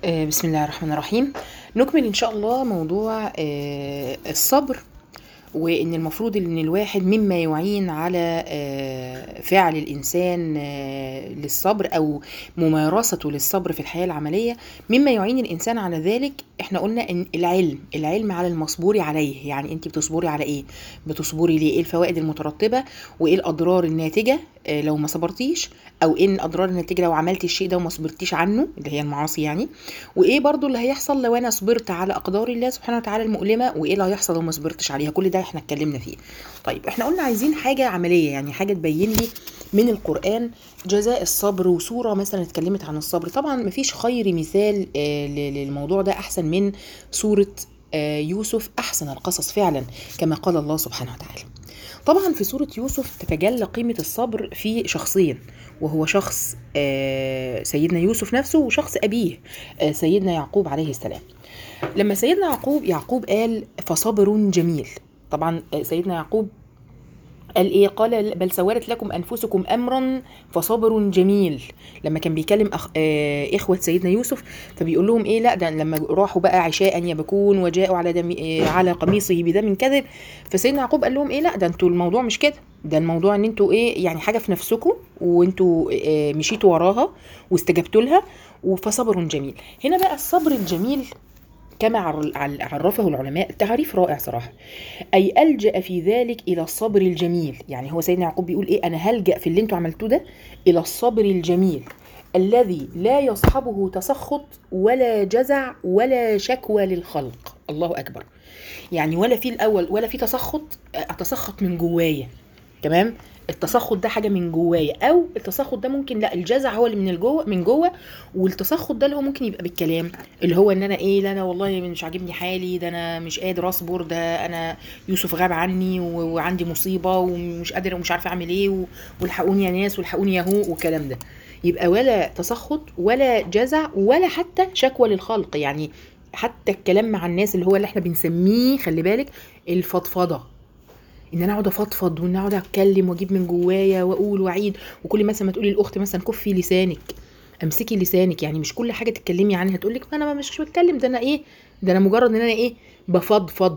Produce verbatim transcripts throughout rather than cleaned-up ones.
آه، بسم الله الرحمن الرحيم. نكمل إن شاء الله موضوع آه، الصبر، وإن المفروض إن الواحد مما يعين على آه، فعل الإنسان آه، للصبر أو ممارسته للصبر في الحياة العملية. مما يعين الإنسان على ذلك إحنا قلنا إن العلم العلم على المصبور عليه. يعني أنت بتصبري على إيه؟ بتصبري ليه؟ إيه الفوائد المترتبة وإيه الأضرار الناتجة آه، لو ما صبرتيش، أو إيه الأضرار الناتجة لو عملتي الشيء ده وما صبرتيش عنه، اللي هي المعاصي يعني. وايه برضو اللي هيحصل لو انا صبرت على اقدار الله سبحانه وتعالى المؤلمه، وايه اللي هيحصل لو ما صبرتش عليها. كل ده احنا اتكلمنا فيه. طيب احنا قلنا عايزين حاجه عمليه، يعني حاجه تبين لي من القران جزاء الصبر، وسوره مثلا اتكلمت عن الصبر. طبعا مفيش خير مثال آه، ل- للموضوع ده احسن من سوره آه، يوسف، احسن القصص فعلا كما قال الله سبحانه وتعالى. طبعا في سورة يوسف تتجلى قيمة الصبر في شخصين، وهو شخص آه، سيدنا يوسف نفسه، وشخص أبيه آه، سيدنا يعقوب عليه السلام. لما سيدنا يعقوب يعقوب قال فصبر جميل. طبعا آه، سيدنا يعقوب قال ايه؟ قال بل سولت لكم انفسكم امرا فصبر جميل. لما كان بيكلم أخ... آه اخوه سيدنا يوسف، فبيقول لهم ايه؟ لا ده لما راحوا بقى عشاء يبكون وجاءوا على دم آه على قميصه بدم كذب، فسيدنا يعقوب قال لهم ايه؟ لا ده انتوا الموضوع مش كده، ده الموضوع ان انتوا ايه يعني حاجه في نفسكم، وانتوا آه مشيتوا وراها واستجبتوا لها، فصبر جميل. هنا بقى الصبر الجميل كما عرفه العلماء تعريف رائع صراحه، أي ألجأ في ذلك إلى الصبر الجميل. يعني هو سيدنا يعقوب بيقول إيه؟ أنا هلجأ في اللي انتوا عملتوه ده إلى الصبر الجميل الذي لا يصحبه تسخط ولا جزع ولا شكوى للخلق. الله أكبر. يعني ولا في الأول ولا في تسخط، أتسخط من جوايا. تمام. التسخط ده حاجه من جوايا، او التسخط ده ممكن، لا الجزع هو اللي من الجوه من جوه، والتسخط ده اللي هو ممكن يبقى بالكلام، اللي هو ان انا ايه، لا انا والله مش عاجبني حالي، ده انا مش قادر اصبر، ده انا يوسف غاب عني و- وعندي مصيبه ومش قادر ومش عارفه اعمل ايه و- والحقوني يا ناس والحقوني يا هو والكلام ده. يبقى ولا تسخط ولا جزع ولا حتى شكوى للخلق. يعني حتى الكلام مع الناس اللي هو اللي احنا بنسميه، خلي بالك، الفضفضه، ان انا اقعد افضفض وان اقعد اتكلم واجيب من جوايا واقول واعيد. وكل مثلا ما تقولي الاخت مثلا كفي لسانك، امسكي لسانك، يعني مش كل حاجه تتكلمي عنها تقول لك ما انا مش بتكلم، ده انا ايه، ده انا مجرد ان انا ايه، بفضفض.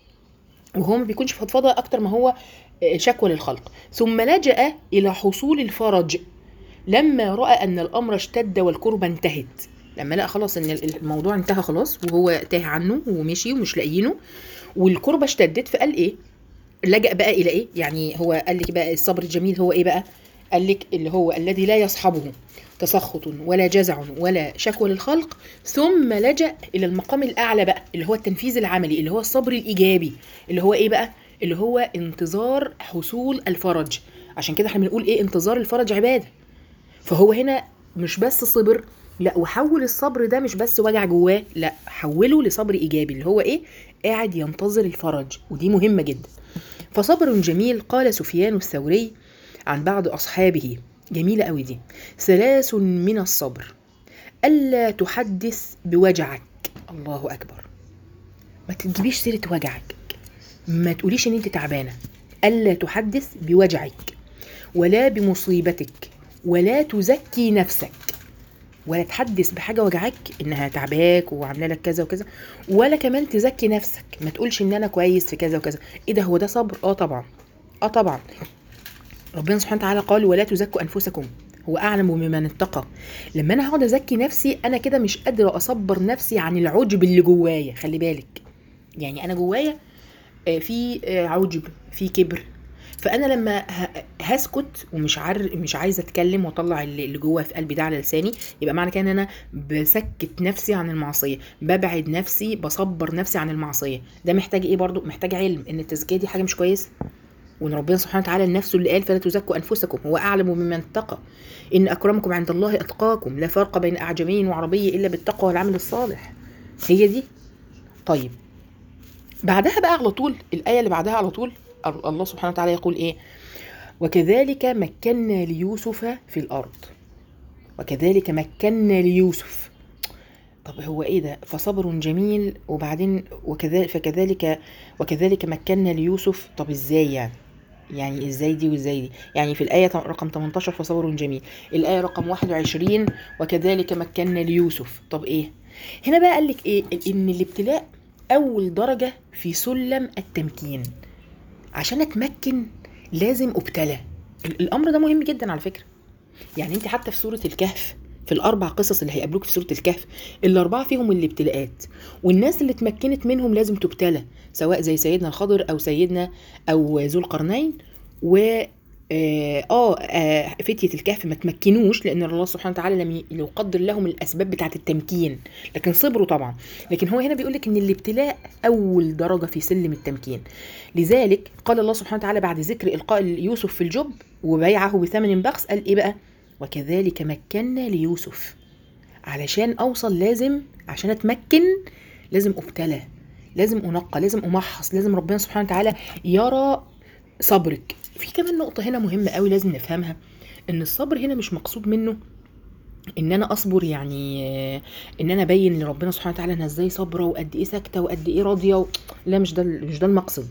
وهو ما بيكونش فضفضه اكتر ما هو آه، شكوى للخلق. ثم لجأ الى حصول الفرج لما رأى ان الامر اشتد والكربة انتهت. لما لقى خلاص ان الموضوع انتهى خلاص، وهو تاه عنه ومشي ومش لاقيينه، والكربة اشتدت، فقال ايه؟ لجأ بقى الى ايه؟ يعني هو قال لك بقى الصبر الجميل هو ايه بقى؟ قال لك اللي هو الذي لا يصحبه تسخط ولا جزع ولا شكوى للخلق، ثم لجأ الى المقام الاعلى بقى اللي هو التنفيذ العملي، اللي هو الصبر الايجابي، اللي هو ايه بقى؟ اللي هو انتظار حصول الفرج. عشان كده احنا بنقول ايه؟ انتظار الفرج عباده. فهو هنا مش بس صبر، لا، وحول الصبر ده مش بس وجع جواه، لا، حوله لصبر ايجابي اللي هو ايه؟ قاعد ينتظر الفرج، ودي مهمه جدا. فصبر جميل، قال سفيان الثوري عن بعض أصحابه، جميلة قوي دي: ثلاث من الصبر: ألا تحدث بوجعك. الله أكبر. ما تجيبيش سيرة وجعك، ما تقوليش ان انت تعبانة. ألا تحدث بوجعك ولا بمصيبتك ولا تزكي نفسك. ولا تحدث بحاجة وجعك انها تعباك وعامله لك كذا وكذا، ولا كمان تزكي نفسك، ما تقولش ان انا كويس في كذا وكذا. ايه ده؟ هو ده صبر؟ اه طبعا، اه طبعا. ربنا سبحانه وتعالى قال ولا تزكوا انفسكم هو اعلم بمن اتقى. لما انا هقعد ازكي نفسي، انا كده مش قادره اصبر نفسي عن العجب اللي جوايا. خلي بالك، يعني انا جوايا آه، في آه، عجب، في كبر. فانا لما ه- هسكت ومش عار مش عايزه اتكلم واطلع اللي اللي جوه في قلبي ده على لساني، يبقى معنى كده ان انا بسكت نفسي عن المعصيه، ببعد نفسي، بصبر نفسي عن المعصيه. ده محتاج ايه؟ برضو محتاج علم ان التزكيه دي حاجه مش كويسه، وان ربنا سبحانه وتعالى لنفسه اللي قال فلا تزكوا انفسكم هو اعلم بمن اتقى، ان اكرمكم عند الله اتقاكم، لا فرق بين اعجمي وعربي الا بالتقوى والعمل الصالح. هي دي. طيب، بعدها بقى على طول الايه اللي بعدها على طول الله سبحانه وتعالى يقول ايه؟ وكذلك مكنا ليوسف في الارض. وكذلك مكنا ليوسف. طب هو ايه ده؟ فصبر جميل، وبعدين وكذلك فكذلك وكذلك مكنا ليوسف. طب ازاي يعني؟ يعني ازاي دي وازاي دي؟ يعني في الآية رقم تمنتاشر فصبر جميل، الآية رقم واحد وعشرين وكذلك مكنا ليوسف. طب ايه؟ هنا بقى قالك ايه؟ ان الابتلاء اول درجة في سلم التمكين. عشان اتمكن لازم ابتلى. الامر ده مهم جدا على فكرة. يعني انت حتى في سورة الكهف، في الاربع قصص اللي هيقابلوك في سورة الكهف، الاربعة فيهم الابتلاءات، والناس اللي اتمكنت منهم لازم تبتلى، سواء زي سيدنا الخضر او سيدنا او ذو القرنين. و آه, آه, آه فتية الكهف ما تمكنوش لأن الله سبحانه وتعالى لم يقدر لهم الأسباب بتاعة التمكين، لكن صبروا طبعا. لكن هو هنا بيقولك إن الابتلاء أول درجة في سلم التمكين. لذلك قال الله سبحانه وتعالى بعد ذكر إلقاء يوسف في الجب وبيعه بثمن بخس، قال إيه بقى؟ وكذلك مكنا ليوسف. علشان أوصل لازم، عشان أتمكن لازم أبتلى، لازم أنقى، لازم أمحص، لازم ربنا سبحانه وتعالى يرى صبرك. في كمان نقطة هنا مهمة قوي لازم نفهمها، ان الصبر هنا مش مقصود منه ان انا اصبر يعني ان انا ابين لربنا سبحانه وتعالى انا ازاي صابره وقد ايه ساكته وقد ايه راضيه و... لا، مش ده مش ده المقصد.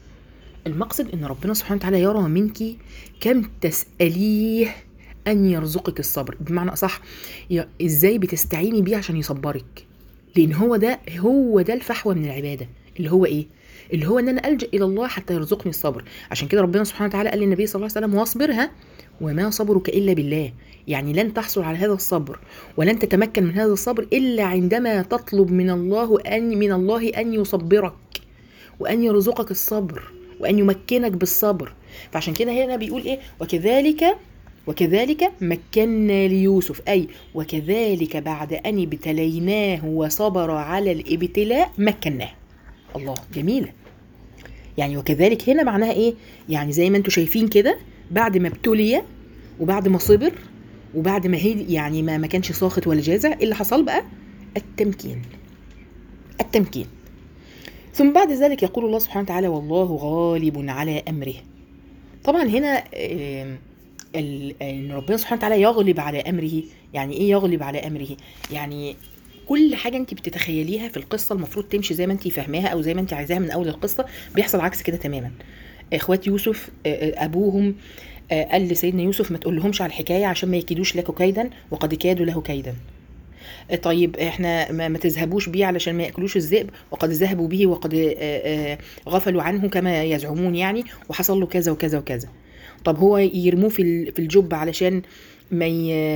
المقصد ان ربنا سبحانه وتعالى يرى منك كم تسأليه ان يرزقك الصبر، بمعنى اصح ازاي بتستعيني بيه عشان يصبرك. لان هو ده هو ده الفحوى من العباده، اللي هو ايه؟ اللي هو ان انا الجا الى الله حتى يرزقني الصبر. عشان كده ربنا سبحانه وتعالى قال للنبي صلى الله عليه وسلم واصبرها وما صبرك الا بالله. يعني لن تحصل على هذا الصبر ولن تتمكن من هذا الصبر الا عندما تطلب من الله ان من الله ان يصبرك وان يرزقك الصبر وان يمكنك بالصبر. فعشان كده هنا بيقول ايه؟ وكذلك وكذلك مكنا ليوسف، أي وكذلك بعد أن ابتليناه وصبر على الابتلاء مكناه. الله، جميلة. يعني وكذلك هنا معناها إيه؟ يعني زي ما انتوا شايفين كده، بعد ما ابتلي وبعد ما صبر وبعد ما هي يعني ما ما كانش ساخط ولا جازع، اللي حصل بقى التمكين. التمكين. ثم بعد ذلك يقول الله سبحانه وتعالى والله غالب على أمره. طبعا هنا إيه ان ربنا سبحانه وتعالى يغلب على امره. يعني ايه يغلب على امره؟ يعني كل حاجه انت بتتخيليها في القصه المفروض تمشي زي ما انت فاهماها او زي ما انت عايزاها من اول القصه، بيحصل عكس كده تماما. اخوات يوسف ابوهم قال لسيدنا يوسف ما تقول لهمش على الحكايه عشان ما يكيدوش لك كيدا وقد كادوا له كيدا. طيب احنا ما تذهبوش بيه علشان ما ياكلوش الذئب وقد ذهبوا به وقد غفلوا عنه كما يزعمون يعني، وحصل له كذا وكذا وكذا. طب هو يرموه في في الجب علشان ما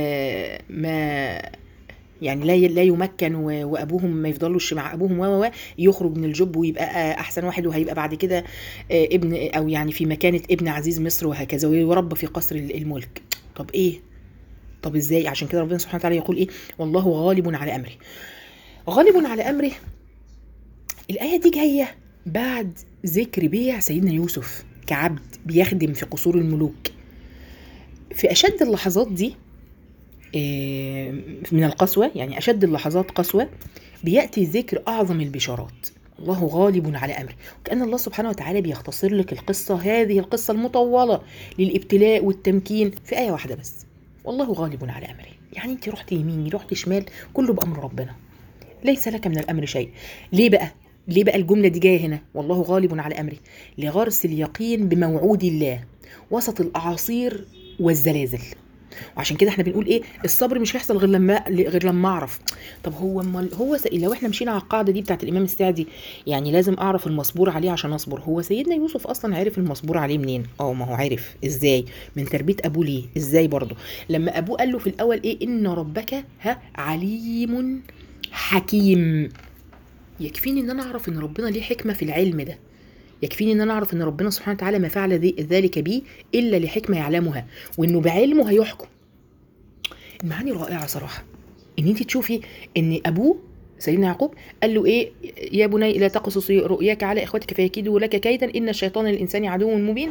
ما يعني لا لا يمكن وابوهم ما يفضلوش مع ابوهم و يخرج من الجب ويبقى احسن واحد وهيبقى بعد كده ابن او يعني في مكانه ابن عزيز مصر وهكذا ويربى في قصر الملك. طب ايه؟ طب ازاي؟ عشان كده ربنا سبحانه وتعالى يقول ايه؟ والله غالب على امره. غالب على امره. الايه دي جايه بعد ذكر بيع سيدنا يوسف كعبد بيخدم في قصور الملوك. في أشد اللحظات دي من القسوة، يعني أشد اللحظات قسوة، بيأتي ذكر أعظم البشارات. الله غالب على أمره. وكأن الله سبحانه وتعالى بيختصر لك القصة، هذه القصة المطولة للابتلاء والتمكين، في آية واحدة بس: والله غالب على أمره. يعني أنت رحت يمين رحت شمال كله بأمر ربنا، ليس لك من الأمر شيء. ليه بقى؟ ليه بقى الجملة دي جاية هنا والله غالب على أمره؟ لغرس اليقين بموعود الله وسط الأعاصير والزلازل. وعشان كده احنا بنقول ايه؟ الصبر مش هيحصل غير لما غير لما اعرف. طب هو هو لو احنا مشينا على القاعده دي بتاعت الامام السعدي، يعني لازم اعرف المصبور عليه عشان اصبر. هو سيدنا يوسف اصلا عرف المصبور عليه منين؟ اه ما هو عرف ازاي؟ من تربيه ابوه ليه. ازاي برضه؟ لما ابوه قال له في الاول ايه؟ ان ربك ها عليم حكيم. يكفيني ان انا اعرف ان ربنا ليه حكمه في العلم ده، يكفيني ان انا اعرف ان ربنا سبحانه وتعالى ما فعل ذلك بي الا لحكمه يعلمها، وانه بعلمه هيحكم. المعاني رائعه صراحه، ان انت تشوفي ان ابوه سيدنا يعقوب قال له ايه؟ يا بني لا تقصص رؤياك على اخوتك فيكيدوا لك كيدا ان الشيطان للانسان عدو مبين،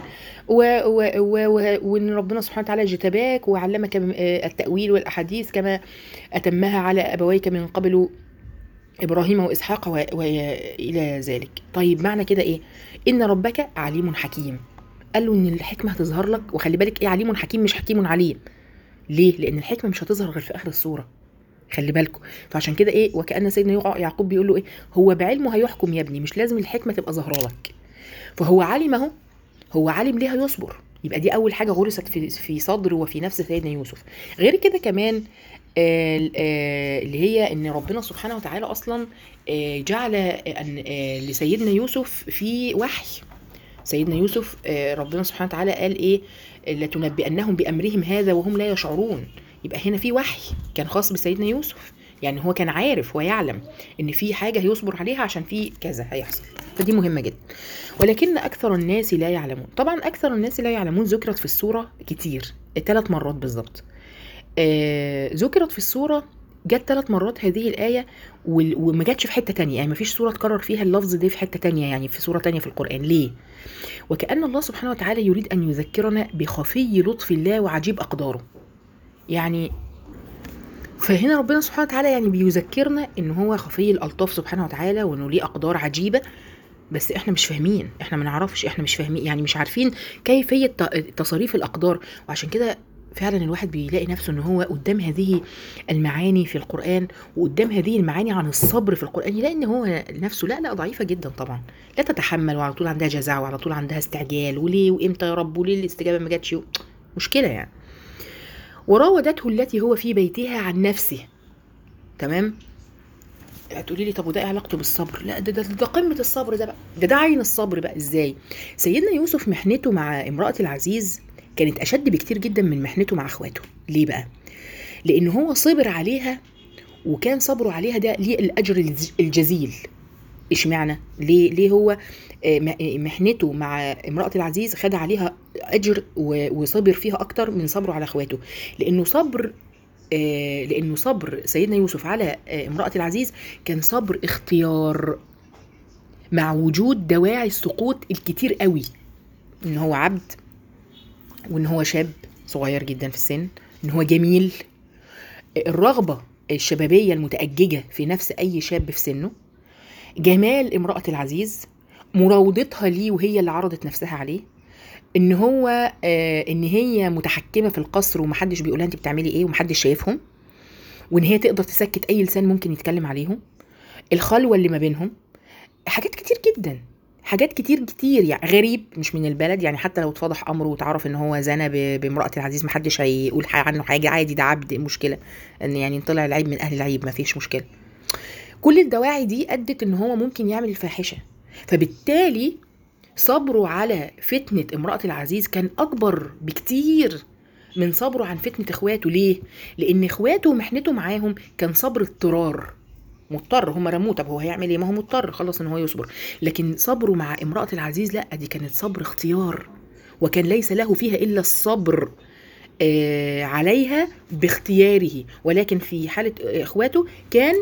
وان ربنا سبحانه وتعالى اجتباك وعلمك التاويل والاحاديث كما اتمها على ابويك من قبل إبراهيم وإسحاق وإلى ذلك. طيب معنى كده إيه؟ إن ربك عليم حكيم. قال له إن الحكمة هتظهر لك، وخلي بالك إيه؟ عليم حكيم مش حكيم عليم. ليه؟ لأن الحكمة مش هتظهر غير في آخر السورة، خلي بالكم. فعشان كده إيه؟ وكأن سيدنا يعقوب بيقول له إيه؟ هو بعلمه هيحكم يا ابني، مش لازم الحكمة تبقى ظاهرة لك. فهو علم أهو، هو علم ليه هيصبر. يبقى دي أول حاجة غرست في في صدره وفي نفس سيدنا يوسف. غير كده كمان آه، آه، اللي هي ان ربنا سبحانه وتعالى اصلا آه، جعل أن آه، لسيدنا يوسف في وحي. سيدنا يوسف آه، ربنا سبحانه وتعالى قال ايه؟ لتنبئنهم بامرهم هذا وهم لا يشعرون. يبقى هنا في وحي كان خاص بسيدنا يوسف، يعني هو كان عارف ويعلم ان في حاجه هيصبر عليها عشان في كذا هيحصل. فدي مهمه جدا. ولكن اكثر الناس لا يعلمون. طبعا اكثر الناس لا يعلمون ذكرت في السوره كتير، ثلاث مرات بالظبط. آه، ذكرت في السورة، جت ثلاث مرات هذه الآية، وال- وما جاتش في حتة تانية، يعني ما فيش سورة تكرر فيها اللفظ ده في حتة تانية، يعني في سورة تانية في القرآن. ليه؟ وكأن الله سبحانه وتعالى يريد أن يذكرنا بخفي لطف الله وعجيب أقداره. يعني فهنا ربنا سبحانه وتعالى يعني بيذكرنا ان هو خفي الألطاف سبحانه وتعالى، وانه ليه أقدار عجيبة، بس احنا مش فاهمين، احنا ما نعرفش، احنا مش فاهمين، يعني مش عارفين كيفية ت- تصاريف الأقدار. وعشان كده فعلا الواحد بيلاقي نفسه ان هو قدام هذه المعاني في القرآن، وقدام هذه المعاني عن الصبر في القرآن، يلاقي ان هو نفسه لا لا ضعيفة جدا طبعا، لا تتحمل، وعلى طول عندها جزع، وعلى طول عندها استعجال، وليه وامتى يا رب، وليه الاستجابة ما جاتش، مشكلة يعني. وراودته التي هو في بيتها عن نفسه. تمام. هتقولي لي طب وده ايه علاقته بالصبر؟ لا ده ده, ده قمه الصبر ده بقى، ده ده عين الصبر بقى. ازاي؟ سيدنا يوسف محنته مع امراه العزيز كانت اشد بكتير جدا من محنته مع اخواته. ليه بقى؟ لان هو صبر عليها، وكان صبره عليها ده ليه الاجر الج- الجزيل. اشمعنى؟ ليه ليه هو آه، م- آه، محنته مع امراه العزيز خد عليها اجر و- وصبر فيها اكتر من صبره على اخواته؟ لانه صبر آه، لانه صبر سيدنا يوسف على آه، امرأة العزيز كان صبر اختيار، مع وجود دواعي السقوط الكتير قوي، ان هو عبد، وان هو شاب صغير جدا في السن، ان هو جميل، الرغبة الشبابية المتأججة في نفس اي شاب في سنه، جمال امرأة العزيز، مراودتها ليه وهي اللي عرضت نفسها عليه، ان هو آه ان هي متحكمة في القصر ومحدش بيقولها انت بتعملي ايه، ومحدش شايفهم، وان هي تقدر تسكت اي لسان ممكن يتكلم عليهم، الخلوة اللي ما بينهم، حاجات كتير جدا، حاجات كتير كتير يعني. غريب مش من البلد، يعني حتى لو اتفضح امره وتعرف ان هو زنى ب- بامرأة العزيز محدش هيقول حاجة عنه، حاجة عادي، ده عبد، إيه المشكلة؟ ان يعني طلع العيب من اهل العيب، ما فيش مشكلة. كل الدواعي دي ادت ان هو ممكن يعمل الفاحشة، فبالتالي صبره على فتنة امرأة العزيز كان اكبر بكتير من صبره عن فتنة اخواته. ليه؟ لان اخواته ومحنته معاهم كان صبر اضطرار، مضطر، هم رموه، طب هو هيعمل ايه؟ ما هو مضطر خلاص ان هو يصبر. لكن صبره مع امرأة العزيز لا، دي كانت صبر اختيار، وكان ليس له فيها الا الصبر آه عليها باختياره. ولكن في حالة اخواته كان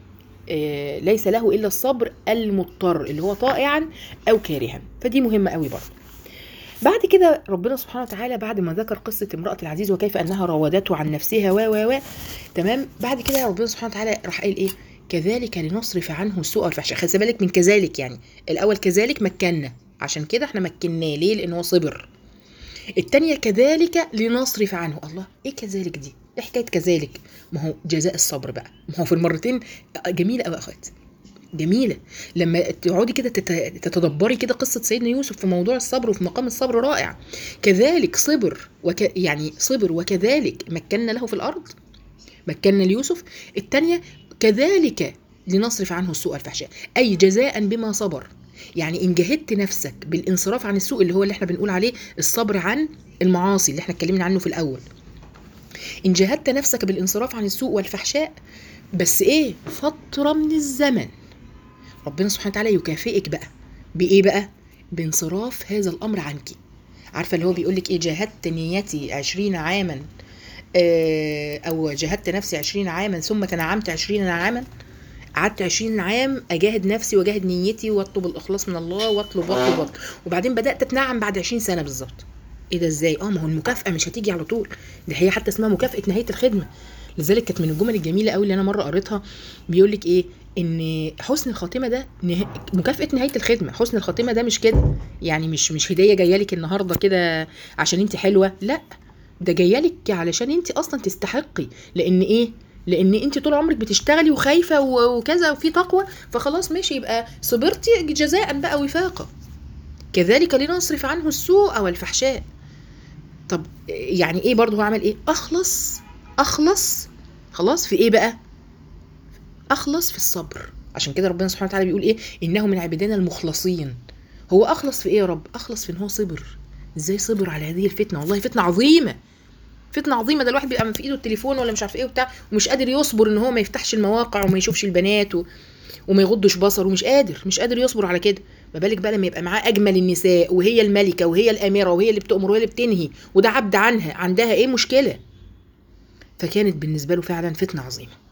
آه ليس له الا الصبر المضطر، اللي هو طائعا او كارها. فدي مهمة قوي برضه. بعد كده ربنا سبحانه وتعالى بعد ما ذكر قصة امرأة العزيز وكيف أنها راودته عن نفسها و و و تمام، بعد كده ربنا سبحانه وتعالى راح قال إيه؟ كذلك لنصرف عنه السوء والفحشاء. خلي بالك من كذلك، يعني الأول كذلك مكنا، عشان كده احنا مكناه ليه؟ لأنه هو صبر. التانية كذلك لنصرف عنه. الله، إيه كذلك دي؟ إيه حكاية كذلك؟ ما هو جزاء الصبر بقى، ما هو في المرتين جميلة أوي يا أخوات، جميلة. لما تقعدي كده تت- تتدبري كده قصة سيدنا يوسف في موضوع الصبر وفي مقام الصبر رائع. كذلك صبر وك يعني صبر وكذلك مكنا له في الأرض، مكنا ليوسف. التانية كذلك لنصرف عنه السوء والفحشاء، أي جزاء بما صبر. يعني إن جهدت نفسك بالانصراف عن السوء، اللي هو اللي احنا بنقول عليه الصبر عن المعاصي اللي احنا اتكلمنا عنه في الأول، إن جهدت نفسك بالانصراف عن السوء والفحشاء، بس إيه؟ فترة من الزمن، ربنا سبحانه وتعالى يكافئك بقى بايه بقى؟ بانصراف هذا الامر عنك. عارفه اللي هو بيقول لك ايه؟ جاهدت نيتي عشرين عاما، آه، او جاهدت نفسي عشرين عاما ثم تنعمت عشرين عاما. قعدت عشرين عام اجاهد نفسي واجاهد نيتي واطلب الاخلاص من الله، واطلب واطلب واطلب، وبعدين بدات اتنعم بعد عشرين سنه بالظبط. ايه ده ازاي؟ اه ما هو المكافاه مش هتيجي على طول، دي هي حتى اسمها مكافاه نهايه الخدمه. لذلك كانت من الجمل الجميله قوي اللي انا مره قريتها، بيقول لك ايه؟ ان حسن الخاتمه ده نه... مكافاه نهايه الخدمه. حسن الخاتمه ده مش كده، يعني مش مش هديه جايه لك النهارده كده عشان انت حلوه، لا، ده جايه لك علشان انت اصلا تستحقي. لان ايه؟ لان انت طول عمرك بتشتغلي وخايفه و- وكذا وفي تقوى، فخلاص ماشي، يبقى صبرتي جزاء بقى وفاقه. كذلك لنصرف عنه السوء والفحشاء. طب يعني ايه برضه؟ هو عمل ايه؟ اخلص، اخلص خلاص في ايه بقى؟ اخلص في الصبر. عشان كده ربنا سبحانه وتعالى بيقول ايه؟ انه من عبادنا المخلصين. هو اخلص في ايه يا رب؟ اخلص في ان هو صبر. ازاي صبر على هذه الفتنه؟ والله فتنه عظيمه، فتنه عظيمه. ده الواحد بيبقى في ايده التليفون ولا مش عارف ايه وبتاع، ومش قادر يصبر ان هو ما يفتحش المواقع وما يشوفش البنات و... وما يغضش بصره، ومش قادر مش قادر يصبر على كده. ما بالك بقى لما يبقى معاه اجمل النساء، وهي الملكه وهي الاميره وهي اللي بتؤمر وهي اللي بتنهي، وده عبد عنها، عندها ايه مشكله؟ فكانت بالنسبه له فعلا فتنه عظيمه.